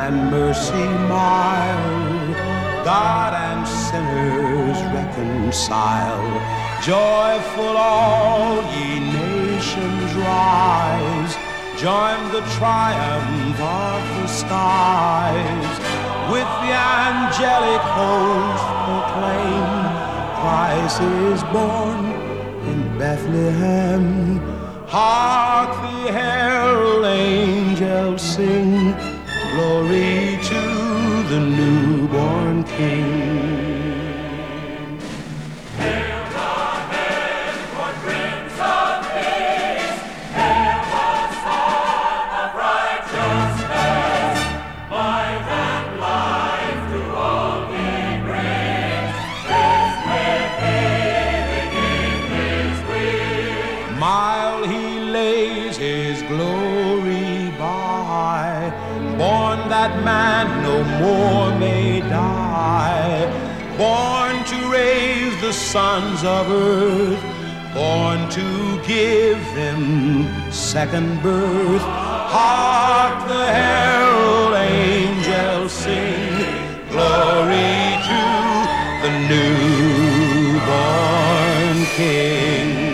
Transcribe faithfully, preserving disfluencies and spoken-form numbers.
and mercy mild, God and sinners reconcile. Joyful all ye nations rise, join the triumph of the skies. With the angelic host proclaim, Christ is born in Bethlehem. Hark the herald angels sing, glory to the newborn King. While he lays his glory by, born that man no more may die, born to raise the sons of earth, born to give them second birth. Hark the herald angels sing, glory to the newborn King.